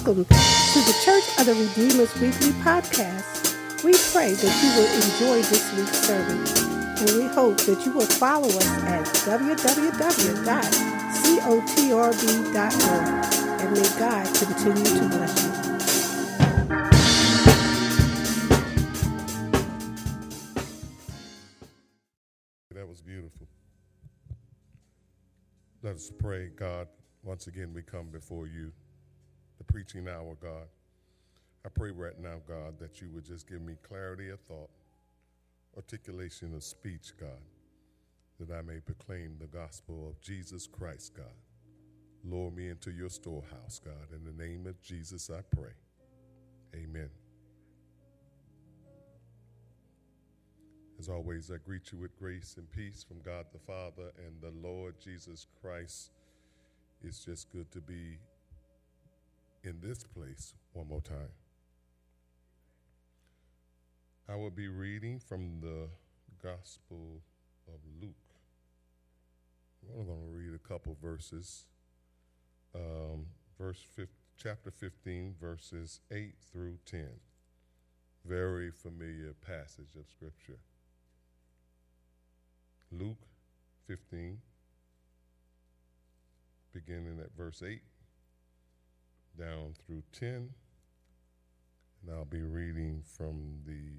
Welcome to the Church of the Redeemer's Weekly Podcast. We pray that you will enjoy this week's sermon, and we hope that you will follow us at www.cotrb.org, and may God continue to bless you. That was beautiful. Let us pray. God, once again we come before you, the preaching hour, God. I pray right now, God, that you would just give me clarity of thought, articulation of speech, God, that I may proclaim the gospel of Jesus Christ, God. Lure me into your storehouse, God. In the name of Jesus, I pray. Amen. As always, I greet you with grace and peace from God the Father and the Lord Jesus Christ. It's just good to be in this place one more time. I will be reading from the Gospel of Luke. I'm going to read a couple verses. Chapter 15, verses 8 through 10. Very familiar passage of Scripture. Luke 15, beginning at verse 8, down through 10, and I'll be reading from the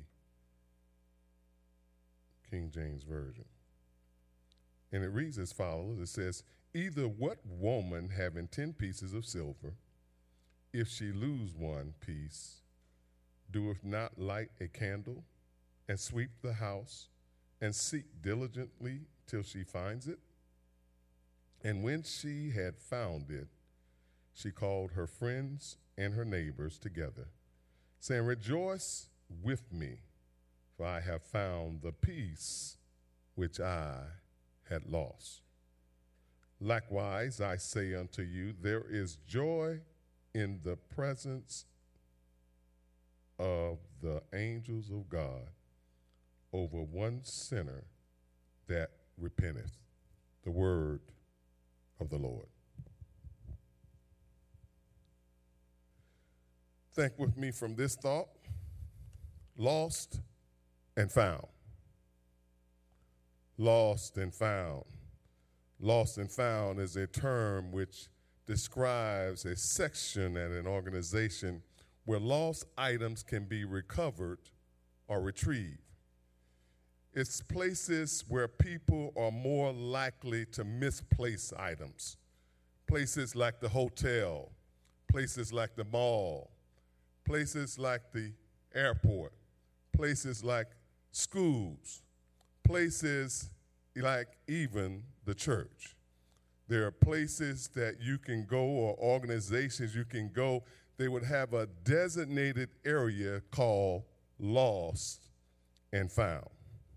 King James Version. And it reads as follows. It says, "Either what woman having 10 pieces of silver, if she lose one piece, doeth not light a candle, and sweep the house, and seek diligently till she finds it? And when she had found it, she called her friends and her neighbors together, saying, Rejoice with me, for I have found the piece which I had lost. Likewise, I say unto you, there is joy in the presence of the angels of God over one sinner that repenteth." The word of the Lord. Think with me from this thought: lost and found. Lost and found. Lost and found is a term which describes a section at an organization where lost items can be recovered or retrieved. It's places where people are more likely to misplace items. Places like the hotel, places like the mall, places like the airport, places like schools, places like even the church. There are places that you can go, or organizations you can go. They would have a designated area called lost and found.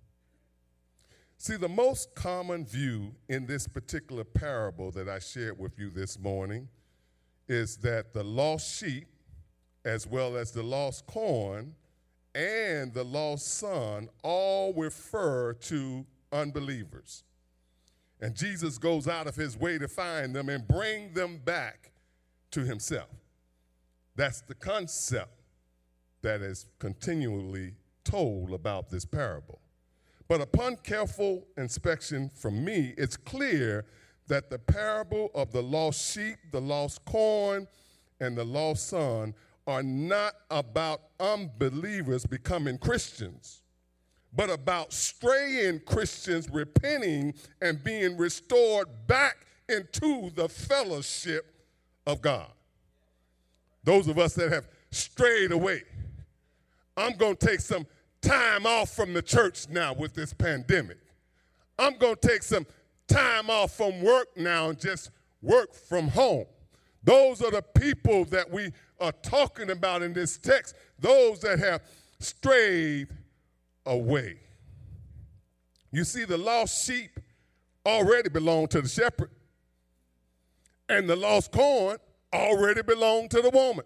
See, the most common view in this particular parable that I shared with you this morning is that the lost sheep, as well as the lost coin and the lost son, all refer to unbelievers. And Jesus goes out of his way to find them and bring them back to himself. That's the concept that is continually told about this parable. But upon careful inspection from me, it's clear that the parable of the lost sheep, the lost coin, and the lost son are not about unbelievers becoming Christians, but about straying Christians repenting and being restored back into the fellowship of God. Those of us that have strayed away. I'm going to take some time off from the church now with this pandemic. I'm going to take some time off from work now and just work from home. Those are the people that we are talking about in this text, those that have strayed away. You see, the lost sheep already belonged to the shepherd, and the lost coin already belonged to the woman,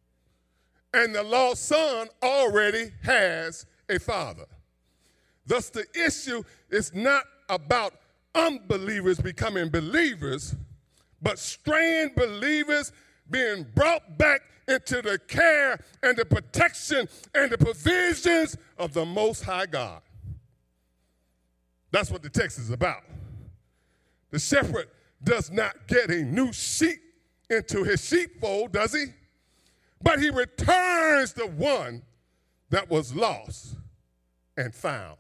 and the lost son already has a father. Thus, the issue is not about unbelievers becoming believers, but straying believers being brought back into the care and the protection and the provisions of the Most High God. That's what the text is about. The shepherd does not get a new sheep into his sheepfold, does he? But he returns the one that was lost and found.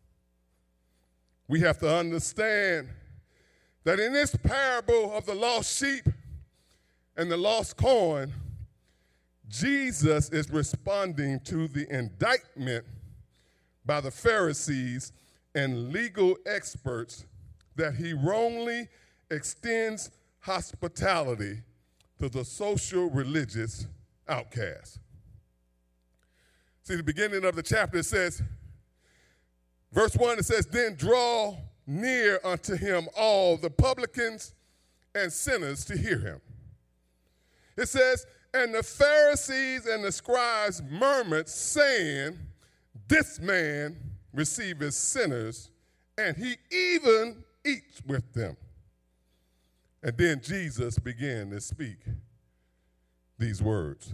We have to understand that in this parable of the lost sheep and the lost coin, Jesus is responding to the indictment by the Pharisees and legal experts that he wrongly extends hospitality to the social religious outcasts. See, the beginning of the chapter, it says, verse 1, it says, then draw near unto him all the publicans and sinners to hear him. It says, and the Pharisees and the scribes murmured, saying, this man receiveth sinners, and he even eats with them. And then Jesus began to speak these words.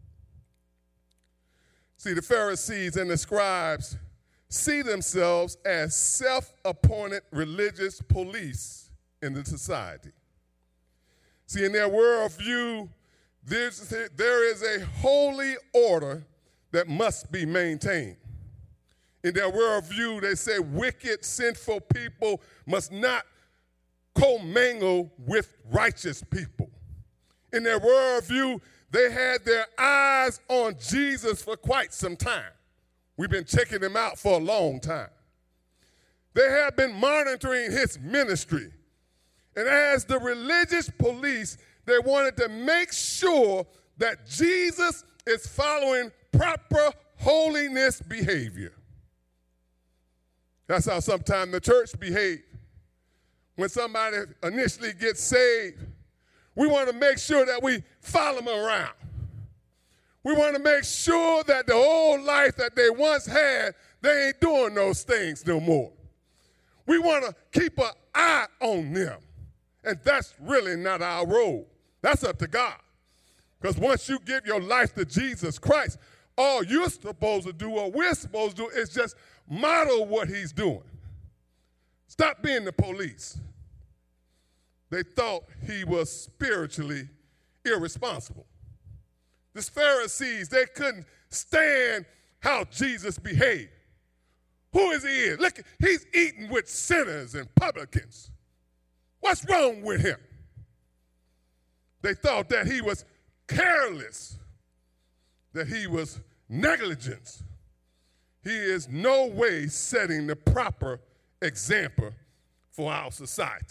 See, the Pharisees and the scribes see themselves as self-appointed religious police in the society. See, in their worldview, there is a holy order that must be maintained. In their worldview, they say wicked, sinful people must not commingle with righteous people. In their worldview, they had their eyes on Jesus for quite some time. We've been checking him out for a long time. They have been monitoring his ministry. And as the religious police, they wanted to make sure that Jesus is following proper holiness behavior. That's how sometimes the church behaves. When somebody initially gets saved, we want to make sure that we follow them around. We want to make sure that the old life that they once had, they ain't doing those things no more. We want to keep an eye on them. And that's really not our role. That's up to God. Because once you give your life to Jesus Christ, all you're supposed to do, or we're supposed to do, is just model what he's doing. Stop being the police. They thought he was spiritually irresponsible. The Pharisees, they couldn't stand how Jesus behaved. Who is he? Look, he's eating with sinners and publicans. What's wrong with him? They thought that he was careless, that he was negligent. He is no way setting the proper example for our society.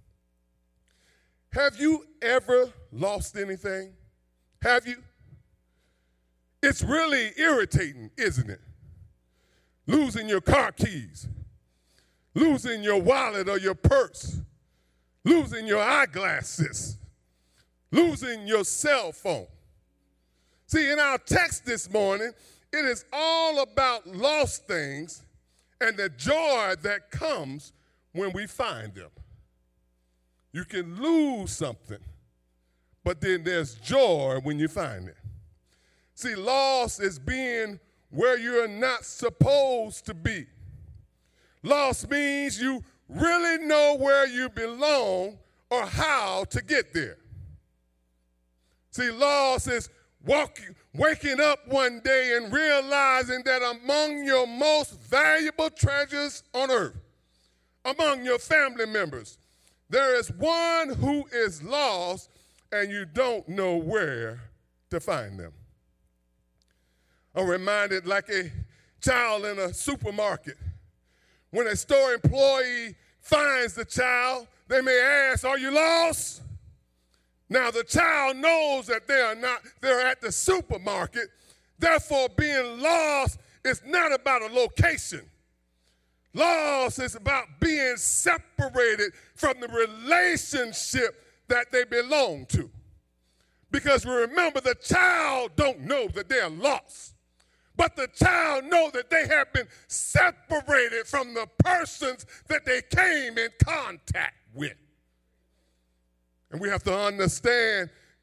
Have you ever lost anything? Have you? It's really irritating, isn't it? Losing your car keys, losing your wallet or your purse, losing your eyeglasses, losing your cell phone. See, in our text this morning, it is all about lost things and the joy that comes when we find them. You can lose something, but then there's joy when you find it. See, loss is being where you're not supposed to be. Loss means you really know where you belong or how to get there. See, loss is waking up one day and realizing that among your most valuable treasures on earth, among your family members, there is one who is lost and you don't know where to find them. I'm reminded like a child in a supermarket. When a store employee finds the child, they may ask, "Are you lost?" Now the child knows that they're at the supermarket. Therefore, being lost is not about a location. Loss is about being separated from the relationship that they belong to. Because remember, the child don't know that they're lost. But the child knows that they have been separated from the persons that they came in contact with. And we have to understand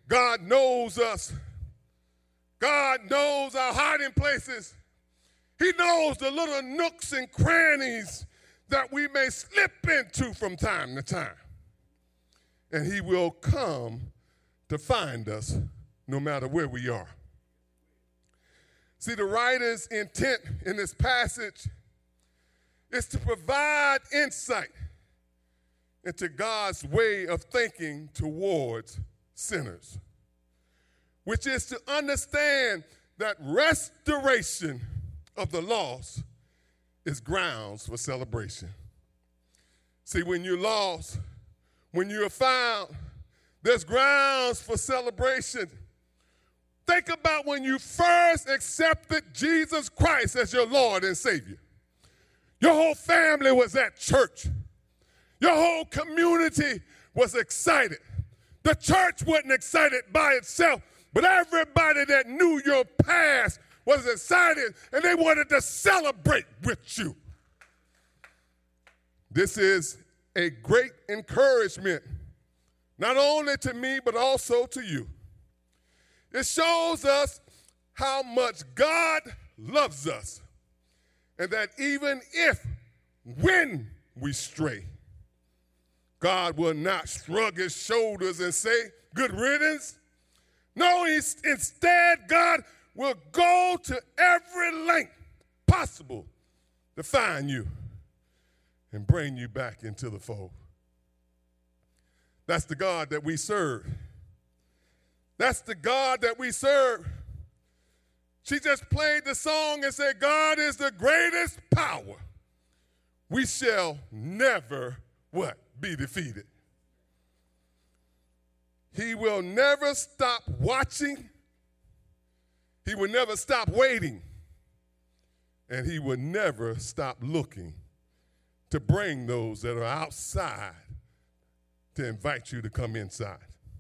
God knows us. God knows our hiding places. He knows the little nooks and crannies that we may slip into from time to time. And he will come to find us no matter where we are. See, the writer's intent in this passage is to provide insight into God's way of thinking towards sinners, which is to understand that restoration of the lost is grounds for celebration. See, when you're lost, when you're found, there's grounds for celebration. Think about when you first accepted Jesus Christ as your Lord and Savior. Your whole family was at church. Your whole community was excited. The church wasn't excited by itself, but everybody that knew your past was excited, and they wanted to celebrate with you. This is a great encouragement, not only to me, but also to you. It shows us how much God loves us, and that even if, when we stray, God will not shrug his shoulders and say, good riddance. No, instead, God will go to every length possible to find you and bring you back into the fold. That's the God that we serve. That's the God that we serve. She just played the song and said, God is the greatest power. We shall never, what? Be defeated. He will never stop watching. He will never stop waiting. And he will never stop looking to bring those that are outside to invite you to come inside.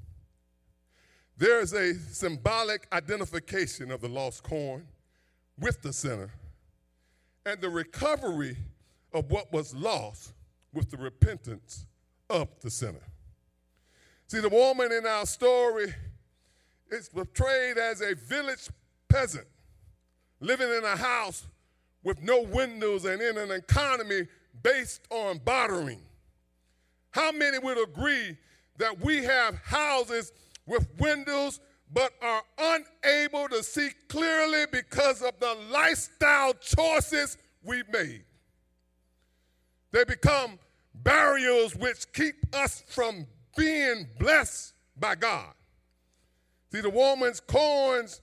There is a symbolic identification of the lost coin with the sinner and the recovery of what was lost with the repentance of the sinner. See, the woman in our story is portrayed as a village peasant living in a house with no windows and in an economy based on bartering. How many would agree that we have houses with windows but are unable to see clearly because of the lifestyle choices we've made? They become barriers which keep us from being blessed by God. See, the woman's coins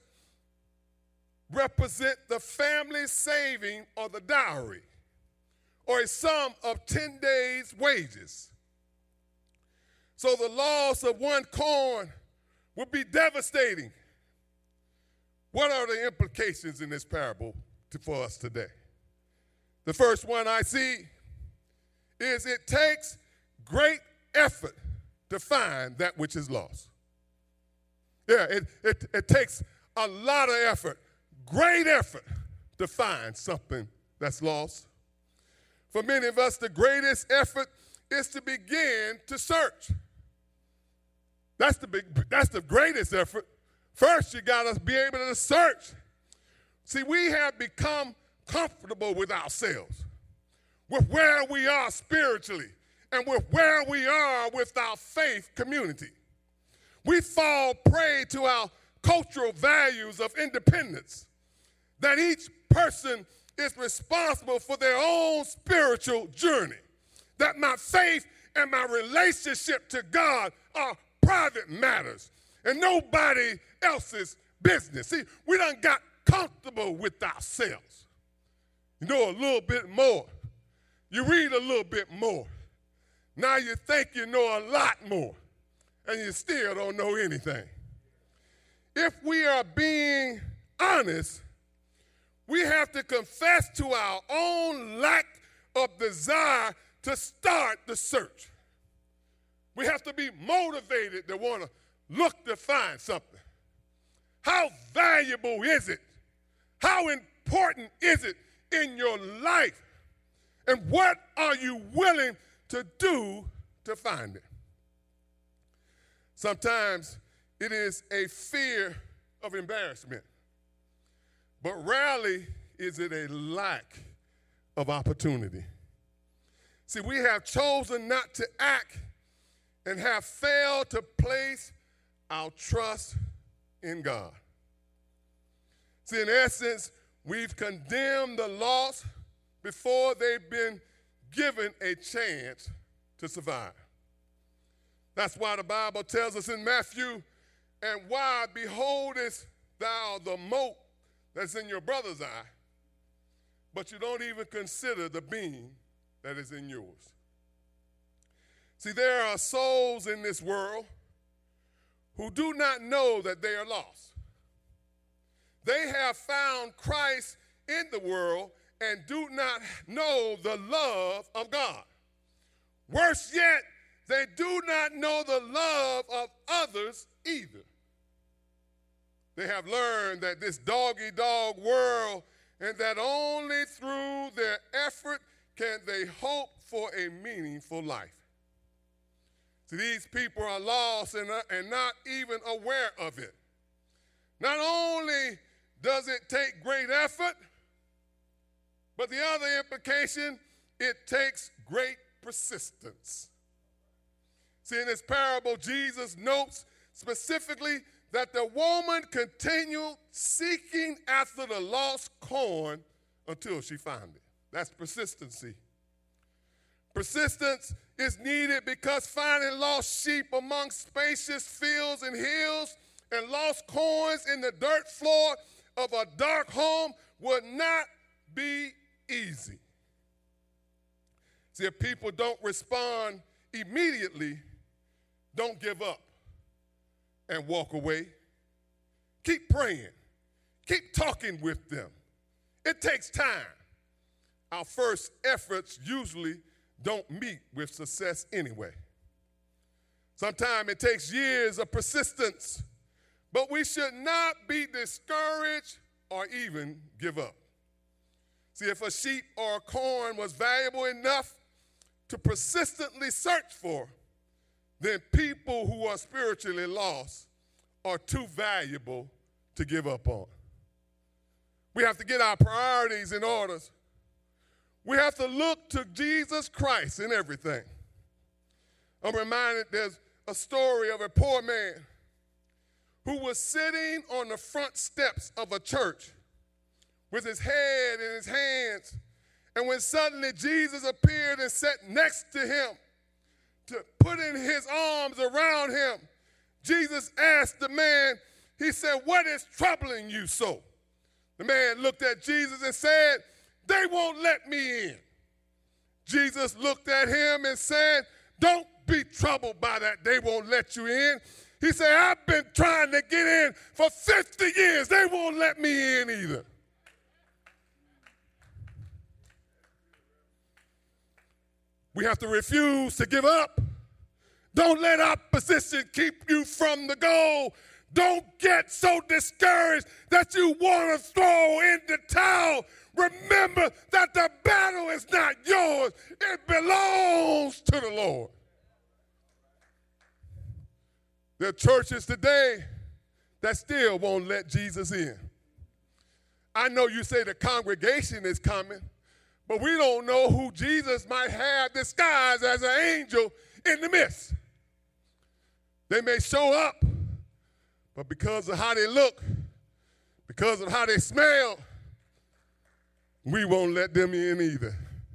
represent the family saving or the dowry, or a sum of 10 days' wages. So the loss of one coin would be devastating. What are the implications in this parable for us today? The first one I see is it takes great effort to find that which is lost. Yeah, it takes a lot of effort, great effort, to find something that's lost. For many of us, the greatest effort is to begin to search. That's the greatest effort. First, you got to be able to search. See, we have become comfortable with ourselves, with where we are spiritually, and with where we are with our faith community. We fall prey to our cultural values of independence, that each person is responsible for their own spiritual journey, that my faith and my relationship to God are private matters and nobody else's business. See, we done got comfortable with ourselves. You know a little bit more. You read a little bit more. Now you think you know a lot more, and you still don't know anything. If we are being honest, we have to confess to our own lack of desire to start the search. We have to be motivated to want to look to find something. How valuable is it? How important is it in your life? And what are you willing to do to find it? Sometimes it is a fear of embarrassment. But rarely is it a lack of opportunity. See, we have chosen not to act and have failed to place our trust in God. See, in essence, we've condemned the lost before they've been given a chance to survive. That's why the Bible tells us in Matthew, and why beholdest thou the mote that's in your brother's eye, but you don't even consider the beam that is in yours. See, there are souls in this world who do not know that they are lost. They have found Christ in the world and do not know the love of God. Worse yet, they do not know the love of others either. They have learned that this dog-eat-dog world, and that only through their effort can they hope for a meaningful life. See, these people are lost and not even aware of it. Not only does it take great effort, but the other implication, it takes great persistence. See, in this parable, Jesus notes specifically that the woman continued seeking after the lost coin until she found it. That's persistency. Persistence is needed because finding lost sheep among spacious fields and hills and lost coins in the dirt floor of a dark home would not be easy. See, if people don't respond immediately, don't give up and walk away. Keep praying. Keep talking with them. It takes time. Our first efforts usually don't meet with success anyway. Sometimes it takes years of persistence, but we should not be discouraged or even give up. See, if a sheep or a coin was valuable enough to persistently search for, then people who are spiritually lost are too valuable to give up on. We have to get our priorities in order. We have to look to Jesus Christ in everything. I'm reminded there's a story of a poor man who was sitting on the front steps of a church with his head in his hands. And when suddenly Jesus appeared and sat next to him, to put in his arms around him, Jesus asked the man, he said, "What is troubling you so?" The man looked at Jesus and said, "They won't let me in." Jesus looked at him and said, "Don't be troubled by that. They won't let you in." He said, "I've been trying to get in for 50 years. They won't let me in either." We have to refuse to give up. Don't let opposition keep you from the goal. Don't get so discouraged that you want to throw in the towel. Remember that the battle is not yours. It belongs to the Lord. There are churches today that still won't let Jesus in. I know you say the congregation is coming, but we don't know who Jesus might have disguised as an angel in the midst. They may show up, but because of how they look, because of how they smell, we won't let them in either.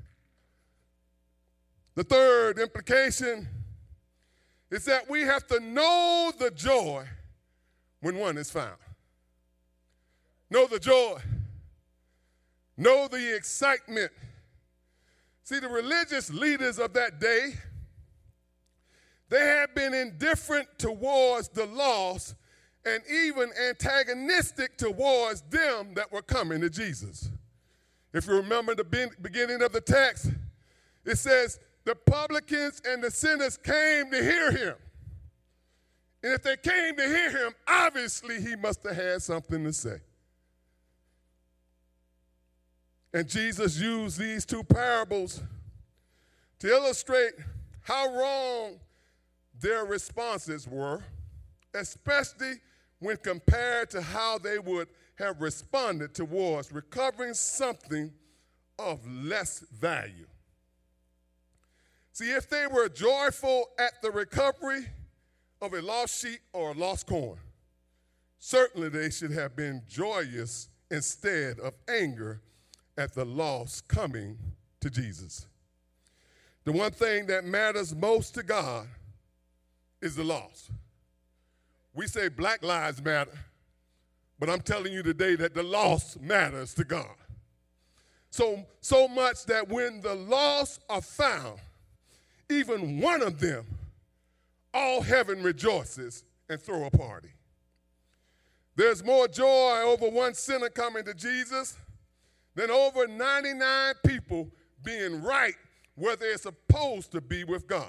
The third implication is that we have to know the joy when one is found. Know the joy. Know the excitement. See, the religious leaders of that day, they had been indifferent towards the lost and even antagonistic towards them that were coming to Jesus. If you remember the beginning of the text, it says, the publicans and the sinners came to hear him. And if they came to hear him, obviously he must have had something to say. And Jesus used these two parables to illustrate how wrong their responses were especially when compared to how they would have responded towards recovering something of less value. See, if they were joyful at the recovery of a lost sheep or a lost coin, certainly they should have been joyous instead of anger at the loss coming to Jesus. The one thing that matters most to God is the loss. We say Black Lives Matter, but I'm telling you today that the loss matters to God. So much that when the lost are found, even one of them, all heaven rejoices and throw a party. There's more joy over one sinner coming to Jesus than over 99 people being right where they're supposed to be with God.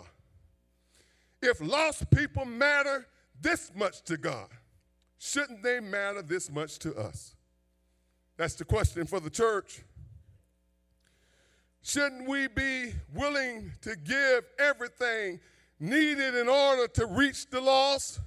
If lost people matter this much to God, shouldn't they matter this much to us? That's the question for the church. Shouldn't we be willing to give everything needed in order to reach the lost?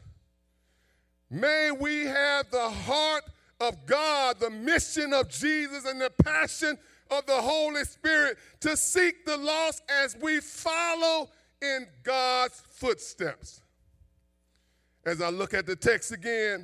May we have the heart of God, the mission of Jesus, and the passion of the Holy Spirit to seek the lost as we follow in God's footsteps. As I look at the text again,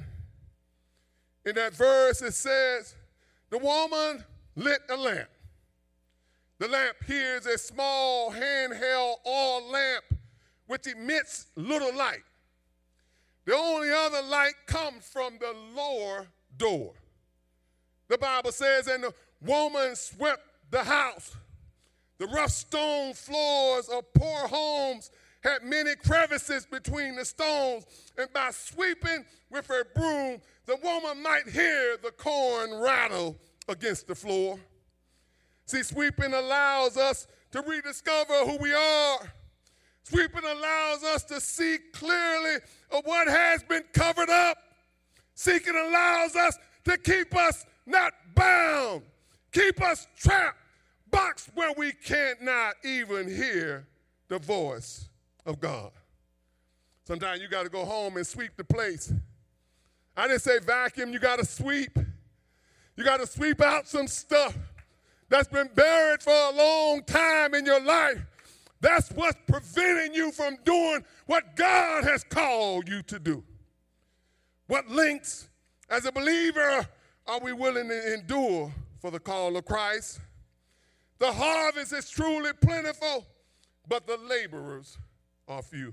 in that verse it says, the woman lit a lamp. The lamp here is a small handheld oil lamp which emits little light. The only other light comes from the lower door. The Bible says, and the woman swept the house. The rough stone floors of poor homes had many crevices between the stones, and by sweeping with her broom, the woman might hear the corn rattle against the floor. See, sweeping allows us to rediscover who we are. Sweeping allows us to see clearly of what has been covered up. Seeking allows us to keep us not bound, keep us trapped, boxed where we cannot even hear the voice of God. Sometimes you got to go home and sweep the place. I didn't say vacuum, you got to sweep. You got to sweep out some stuff that's been buried for a long time in your life. That's what's preventing you from doing what God has called you to do. What lengths, as a believer, are we willing to endure for the call of Christ? The harvest is truly plentiful, but the laborers are few.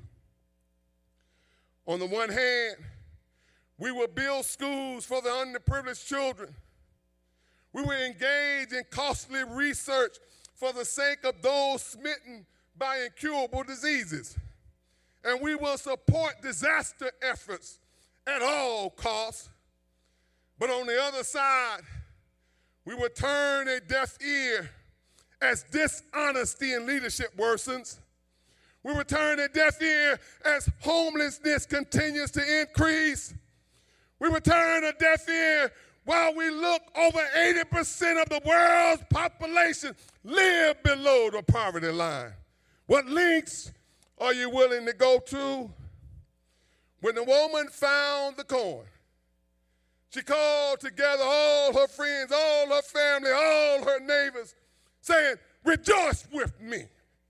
On the one hand, we will build schools for the underprivileged children. We will engage in costly research for the sake of those smitten by incurable diseases. And we will support disaster efforts at all costs. But on the other side, we will turn a deaf ear as dishonesty in leadership worsens. We will turn a deaf ear as homelessness continues to increase. We will turn a deaf ear while we look over 80% of the world's population live below the poverty line. What lengths are you willing to go to? When the woman found the coin, she called together all her friends, all her family, all her neighbors, saying, "Rejoice with me."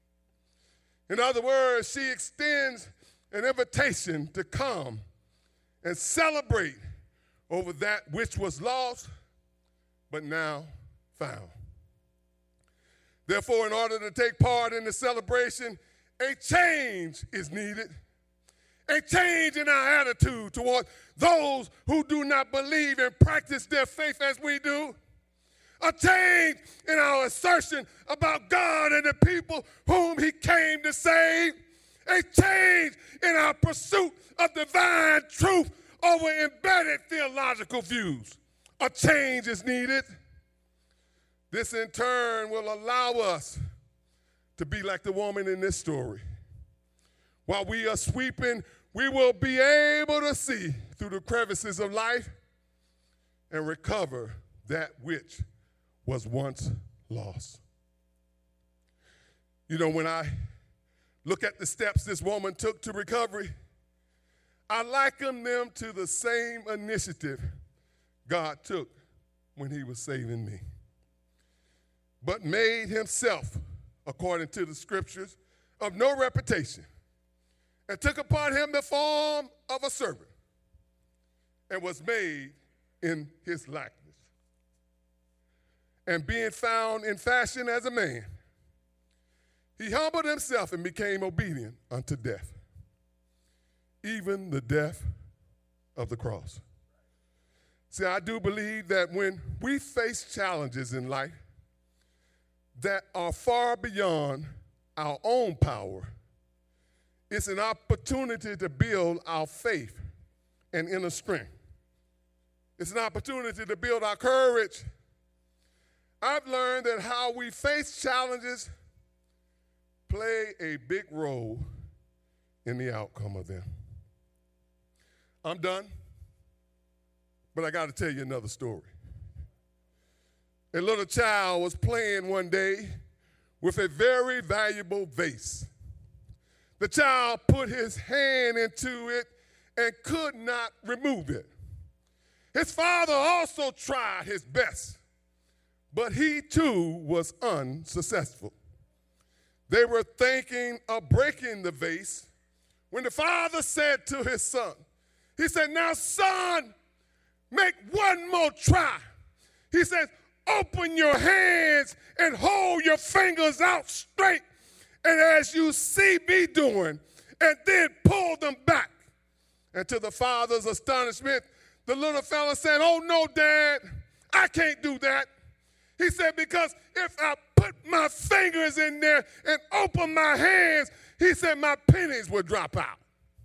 In other words, she extends an invitation to come and celebrate over that which was lost, but now found. Therefore, in order to take part in the celebration, a change is needed. A change in our attitude toward those who do not believe and practice their faith as we do. A change in our assertion about God and the people whom he came to save. A change in our pursuit of divine truth over embedded theological views. A change is needed. This in turn will allow us to be like the woman in this story. While we are sweeping, we will be able to see through the crevices of life and recover that which was once lost. You know, when I look at the steps this woman took to recovery, I liken them to the same initiative God took when he was saving me, but made himself, according to the scriptures, of no reputation, and took upon him the form of a servant, and was made in his likeness. And being found in fashion as a man, he humbled himself and became obedient unto death, even the death of the cross. See, I do believe that when we face challenges in life that are far beyond our own power, it's an opportunity to build our faith and inner strength. It's an opportunity to build our courage. I've learned that how we face challenges play a big role in the outcome of them. I'm done, but I got to tell you another story. A little child was playing one day with a very valuable vase. The child put his hand into it and could not remove it. His father also tried his best, but he too was unsuccessful. They were thinking of breaking the vase when the father said to his son, he said, "Now, son, make one more try." He said, "Open your hands and hold your fingers out straight, and as you see me doing, and then pull them back." And to the father's astonishment, the little fella said, "Oh, no, Dad, I can't do that." He said, "Because if I put my fingers in there and open my hands," he said, "my pennies would drop out."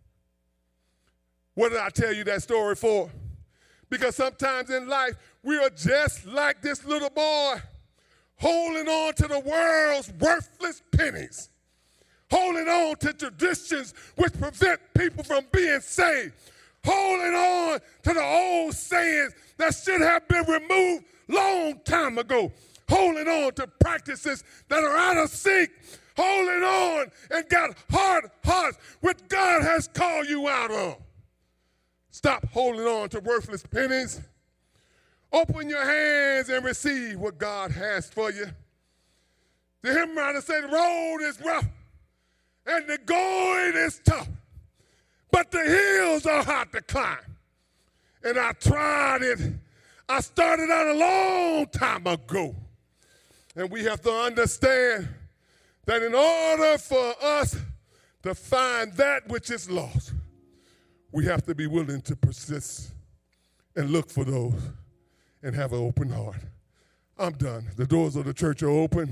What did I tell you that story for? Because sometimes in life, we are just like this little boy, holding on to the world's worthless pennies, holding on to traditions which prevent people from being saved, holding on to the old sayings that should have been removed long time ago, holding on to practices that are out of sync, holding on and got hard hearts which God has called you out of. Stop holding on to worthless pennies. Open your hands and receive what God has for you. The hymn writer said, "The road is rough and the going is tough, but the hills are hard to climb." And I tried it. I started out a long time ago. And we have to understand that in order for us to find that which is lost, we have to be willing to persist and look for those and have an open heart. I'm done. The doors of the church are open.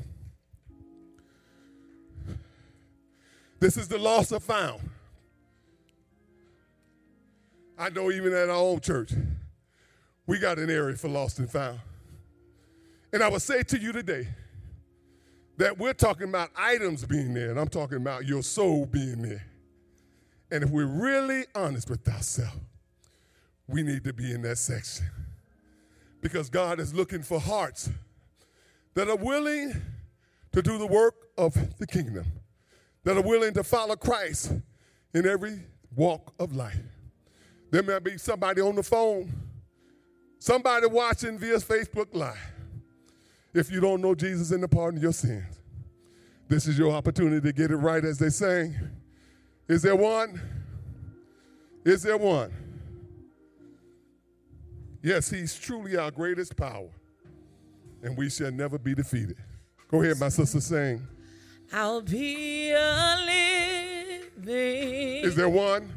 This is the lost are found. I know even at our own church, we got an area for lost and found. And I would say to you today that we're talking about items being there, and I'm talking about your soul being there. And if we're really honest with ourselves, we need to be in that section. Because God is looking for hearts that are willing to do the work of the kingdom, that are willing to follow Christ in every walk of life. There may be somebody on the phone, somebody watching via Facebook Live. If you don't know Jesus and the pardon of your sins, this is your opportunity to get it right, as they sang. Is there one? Is there one? Yes, he's truly our greatest power, and we shall never be defeated. Go ahead, my sister, sing. I'll be a living. Is there one?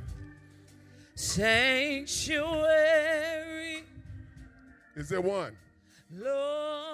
Sanctuary. Is there one? Lord.